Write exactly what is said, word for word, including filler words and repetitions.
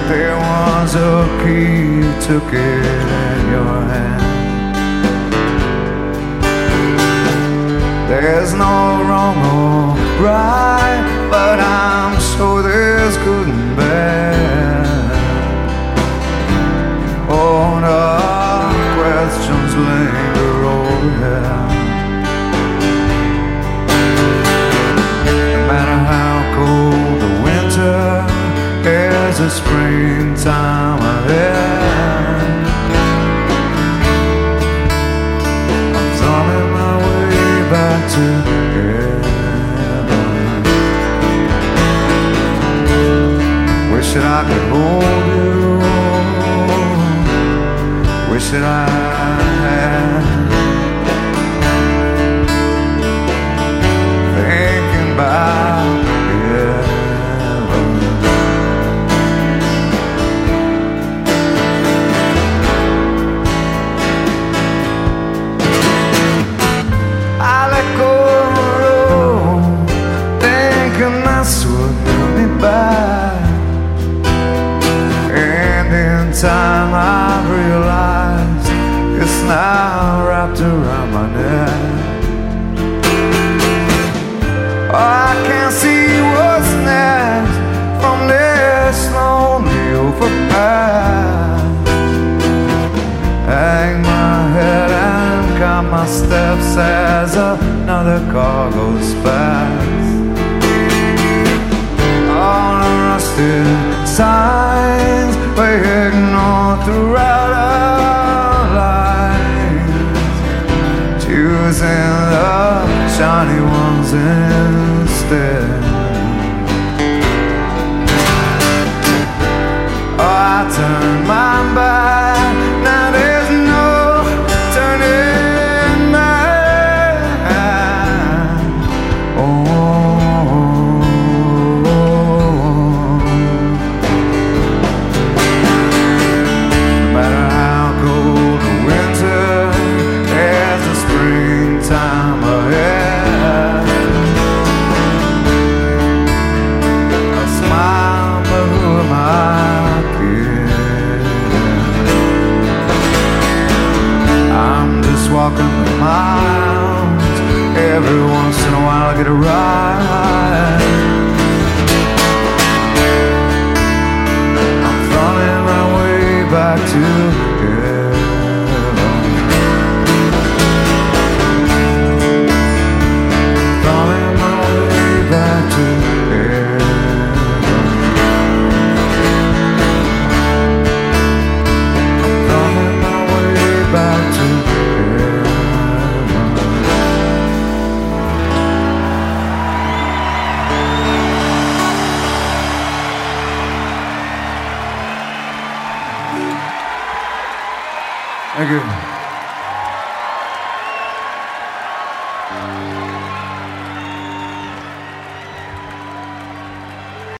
There was a key, you took it in your hand. There's no wrong or right, but I'm sure there's good and bad. Oh, no questions linger overhead. No matter how cold the winter, there's a springtime ahead. I'm thumbing my way back to heaven. Wish that I could hold you. Wish that I had. Thinking about heaven. I let go of the road, thinking that's what held me back. And in time I realized it's now wrapped around my neck. Oh, I can't see what's next from this lonely overpass. Hang my head and count my steps as another car goes past. All the rusted signs we ignore throughout our lives, choosing the shiny ones instead. Oh, I turn my back, now there's no turning back. Oh, no matter how cold the winter, there's a springtime ahead. A smile, but who am I kidding? I'm just walking the miles. Every once in a while I get a ride. I'm thumbing my way back to heaven. Thumbing my way back to heaven. Thumbing my way back to heaven. Thank you.